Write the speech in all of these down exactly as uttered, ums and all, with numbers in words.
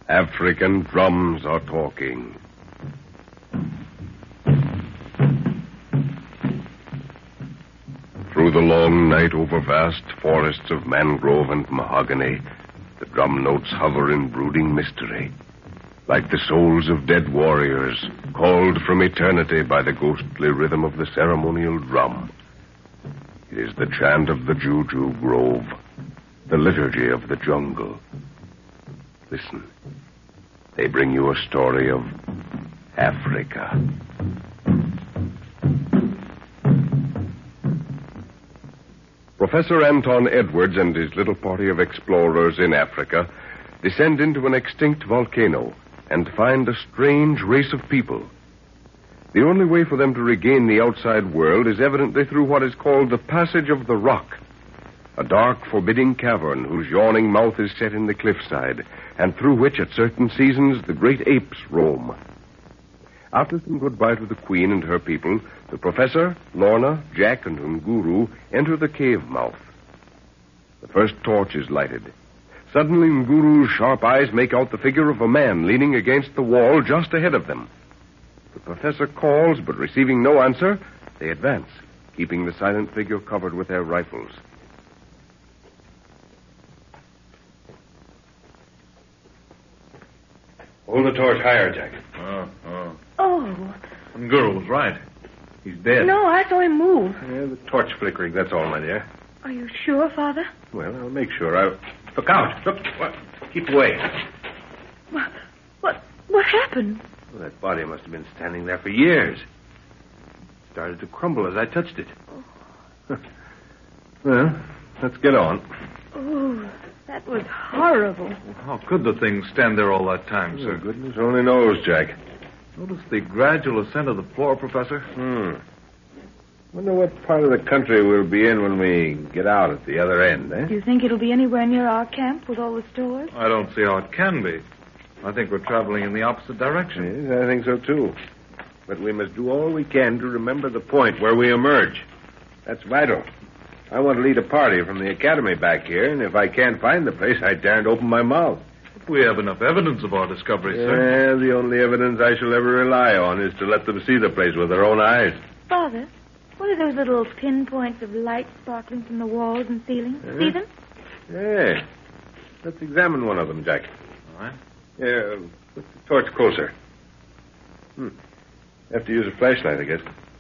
African drums are talking. Through the long night over vast forests of mangrove and mahogany, the drum notes hover in brooding mystery, like the souls of dead warriors called from eternity by the ghostly rhythm of the ceremonial drum. It is the chant of the Juju Grove, the liturgy of the jungle. Listen. They bring you a story of Africa. Professor Anton Edwards and his little party of explorers in Africa descend into an extinct volcano and find a strange race of people. The only way for them to regain the outside world is evidently through what is called the Passage of the Rock, a dark, forbidding cavern whose yawning mouth is set in the cliffside, and through which at certain seasons the great apes roam. After some goodbye to the Queen and her people, the Professor, Lorna, Jack, and Nguru enter the cave mouth. The first torch is lighted. Suddenly, Nguru's sharp eyes make out the figure of a man leaning against the wall just ahead of them. The Professor calls, but receiving no answer, they advance, keeping the silent figure covered with their rifles. Hold the torch higher, Jack. Oh, oh. Oh. Nguru was right. He's dead. No, I saw him move. Yeah, the torch flickering, that's all, my dear. Are you sure, Father? Well, I'll make sure. I'll... Look out. Look. What? Keep away. What? What, what happened? Well, that body must have been standing there for years. It started to crumble as I touched it. Oh. Well, let's get on. Oh, that was horrible. How could the thing stand there all that time, sir? Oh, goodness only knows, Jack. Notice the gradual ascent of the floor, Professor? Hmm. Wonder what part of the country we'll be in when we get out at the other end, eh? Do you think it'll be anywhere near our camp with all the stores? I don't see how it can be. I think we're traveling in the opposite direction. Yes, I think so, too. But we must do all we can to remember the point where we emerge. That's vital. I want to lead a party from the academy back here, and if I can't find the place, I daren't open my mouth. But we have enough evidence of our discovery, yeah, sir. Yeah, the only evidence I shall ever rely on is to let them see the place with their own eyes. Father, what are those little pinpoints of light sparkling from the walls and ceiling? Uh-huh. See them? Yeah. Let's examine one of them, Jack. All right. Yeah, put the torch closer. Hmm. Have to use a flashlight, I guess.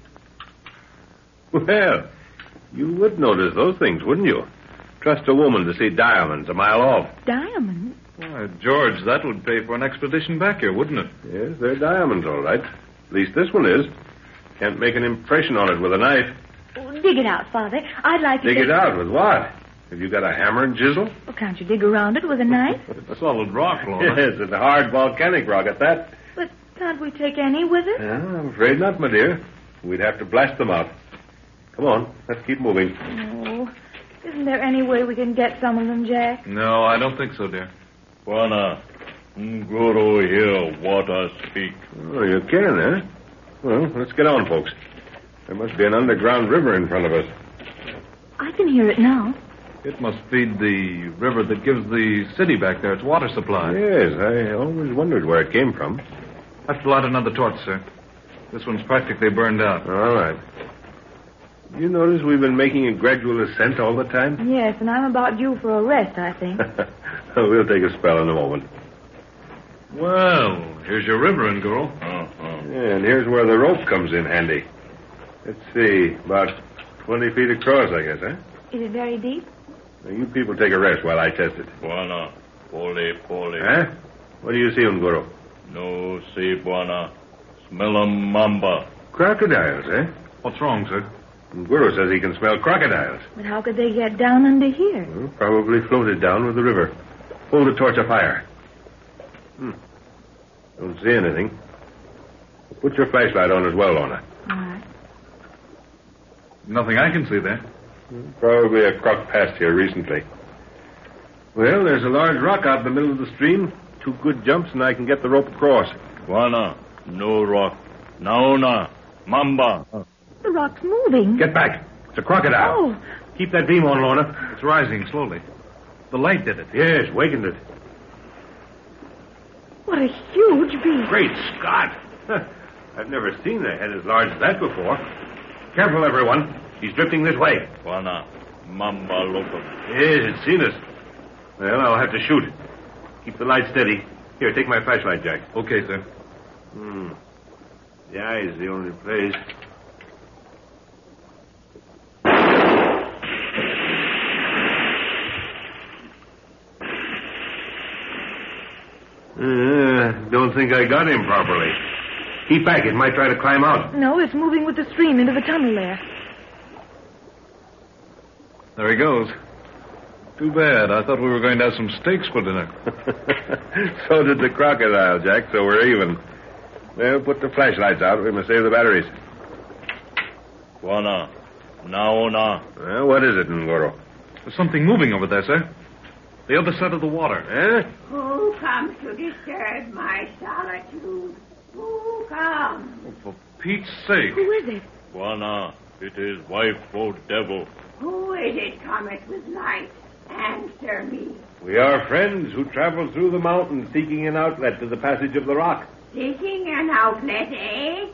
Well, you would notice those things, wouldn't you? Trust a woman to see diamonds a mile off. Diamonds? Why, George, that would pay for an expedition back here, wouldn't it? Yes, they're diamonds, all right. At least this one is. Can't make an impression on it with a knife. Oh, dig it out, Father. I'd like to... Dig it out with what? Have you got a hammer and chisel? Well, can't you dig around it with a knife? It's a solid rock, Lorna. Yes, it's a hard volcanic rock at that. But can't we take any with us? Yeah, I'm afraid not, my dear. We'd have to blast them out. Come on, let's keep moving. Oh, isn't there any way we can get some of them, Jack? No, I don't think so, dear. Bwana, Nguru hear water speak. Oh, you can, eh? Well, let's get on, folks. There must be an underground river in front of us. I can hear it now. It must feed the river that gives the city back there its water supply. Yes, I always wondered where it came from. I have to light another torch, sir. This one's practically burned out. All right. You notice we've been making a gradual ascent all the time? Yes, and I'm about due for a rest, I think. We'll take a spell in a moment. Well, here's your river, Nguru. Uh-huh. Yeah, and here's where the rope comes in handy. Let's see, about twenty feet across, I guess, huh? Is it very deep? Now, you people take a rest while I test it. Bwana, pole, pole. Huh? What do you see, Nguru? No see, Bwana. Smell a mamba. Crocodiles, eh? What's wrong, sir? Nguru says he can smell crocodiles. But how could they get down under here? Well, probably floated down with the river. Hold the torch up higher. Hmm. Don't see anything. Put your flashlight on as well, Lorna. All right. Nothing I can see there. Probably a croc passed here recently. Well, there's a large rock out in the middle of the stream. Two good jumps, and I can get the rope across. Bwana, no rock. Naona, mamba. The rock's moving. Get back. It's a crocodile. Oh. Keep that beam on, Lorna. It's rising slowly. The light did it. Yes, wakened it. What a huge beast. Great Scott! I've never seen a head as large as that before. Careful, everyone. He's drifting this way. Buana, Mamba Loco. Yes, it's seen us. Well, I'll have to shoot. Keep the light steady. Here, take my flashlight, Jack. Okay, sir. Hmm. The eye's the only place. Uh, don't think I got him properly. Keep back. It might try to climb out. No, it's moving with the stream into the tunnel there. There he goes. Too bad. I thought we were going to have some steaks for dinner. So did the crocodile, Jack, so we're even. Well, put the flashlights out. We must save the batteries. Buana, Naona. Well, what is it, Ngoro? There's something moving over there, sir. The other side of the water. Eh? Who comes to disturb my solitude? Who comes? Oh, for Pete's sake. Who is it? Buana, it is wife o' devil. Who is it cometh with light? Answer me. We are friends who travel through the mountains seeking an outlet to the passage of the rock. Seeking an outlet, eh?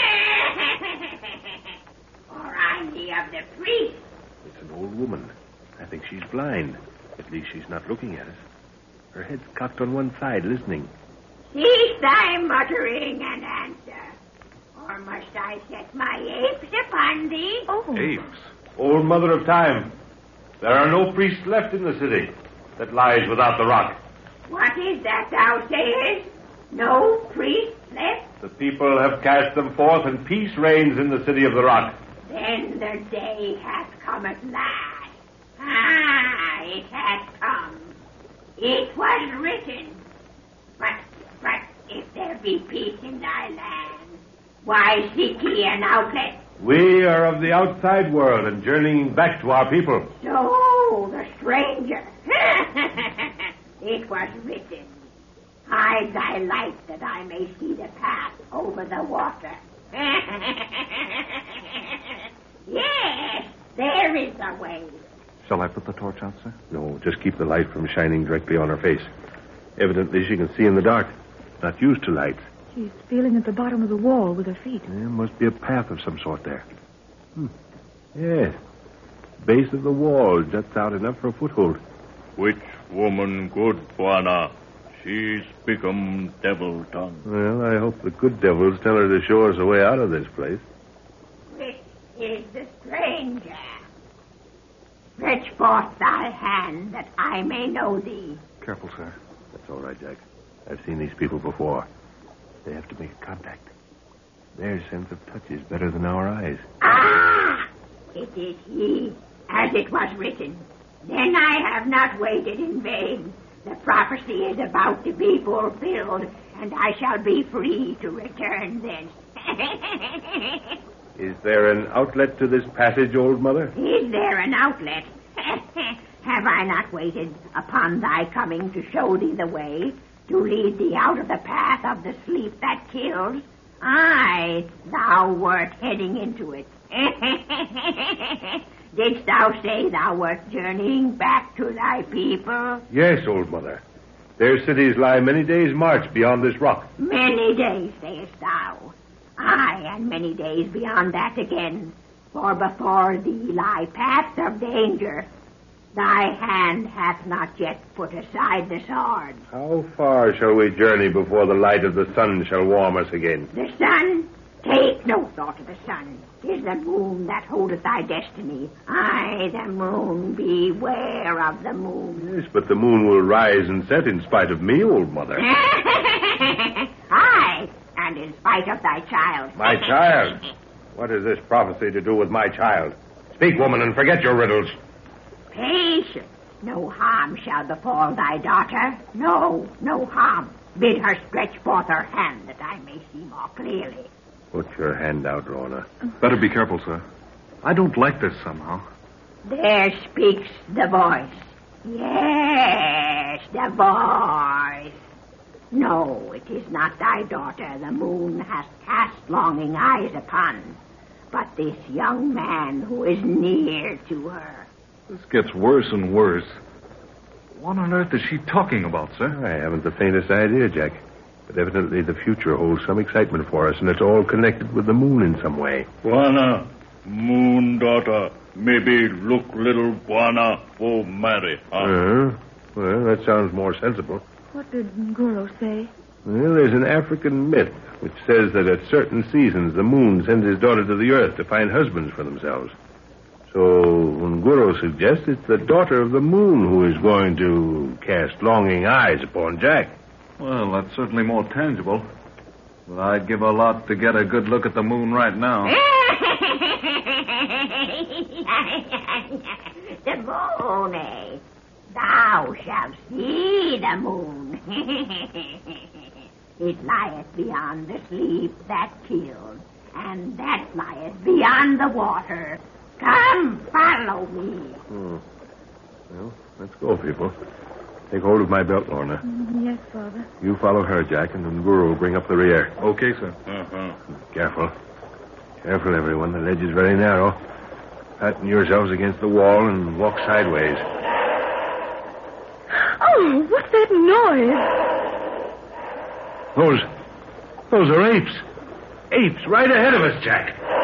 Or I'm the of the priest. It's an old woman. I think she's blind. At least she's not looking at us. Her head's cocked on one side, listening. Cease thy muttering and answer. Or must I set my apes upon thee? Oh. Apes. Old Mother of Time, there are no priests left in the city that lies without the rock. What is that thou sayest? No priest left? The people have cast them forth, and peace reigns in the city of the rock. Then the day hath come at last. Ah, it hath come. It was written. But, but if there be peace in thy land, why seek ye an outlet? We are of the outside world and journeying back to our people. So, the stranger. It was written. Hide thy light that I may see the path over the water. Yes, there is a way. Shall I put the torch out, sir? No, just keep the light from shining directly on her face. Evidently, she can see in the dark. Not used to lights. She's feeling at the bottom of the wall with her feet. There must be a path of some sort there. Hmm. Yes. Base of the wall juts out enough for a foothold. Which woman good, Buana? She's become devil tongue. Well, I hope the good devils tell her to show us a way out of this place. Which is the stranger? Stretch forth thy hand that I may know thee. Careful, sir. That's all right, Jack. I've seen these people before. They have to make contact. Their sense of touch is better than our eyes. Ah! It is he, as it was written. Then I have not waited in vain. The prophecy is about to be fulfilled, and I shall be free to return thence. Is there an outlet to this passage, old mother? Is there an outlet? Have I not waited upon thy coming to show thee the way, to lead thee out of the path of the sleep that kills? Aye, thou wert heading into it. Didst thou say thou wert journeying back to thy people? Yes, old mother. Their cities lie many days' march beyond this rock. Many days, sayest thou. Aye, and many days beyond that again. For before thee lie paths of danger. Thy hand hath not yet put aside the sword. How far shall we journey before the light of the sun shall warm us again? The sun? Take no thought of the sun. 'Tis the moon that holdeth thy destiny. Aye, the moon. Beware of the moon. Yes, but the moon will rise and set in spite of me, old mother. Aye, and in spite of thy child. My child? What has this prophecy to do with my child? Speak, woman, and forget your riddles. Patience. No harm shall befall thy daughter. No, no harm. Bid her stretch forth her hand that I may see more clearly. Put your hand out, Lorna. Better be careful, sir. I don't like this somehow. There speaks the voice. Yes, the voice. No, it is not thy daughter the moon has cast longing eyes upon, but this young man who is near to her. This gets worse and worse. What on earth is she talking about, sir? I haven't the faintest idea, Jack. But evidently the future holds some excitement for us, and it's all connected with the moon in some way. Buana, moon daughter, maybe look little Buana for marry, huh? Uh, well, that sounds more sensible. What did Nguro say? Well, there's an African myth which says that at certain seasons the moon sends his daughter to the earth to find husbands for themselves. So Nguro suggests it's the daughter of the moon who is going to cast longing eyes upon Jack. Well, that's certainly more tangible. But I'd give a lot to get a good look at the moon right now. The moon, eh? Thou shalt see the moon. It lieth beyond the sleep that kills, and that lieth beyond the water. Come, follow me. Hmm. Well, let's go, people. Take hold of my belt, Lorna. Yes, Father. You follow her, Jack, and then Nguro will bring up the rear. Okay, sir. Uh-huh. Careful. Careful, everyone. The ledge is very narrow. Fasten yourselves against the wall and walk sideways. Oh, what's that noise? Those... Those are apes. Apes right ahead of us, Jack.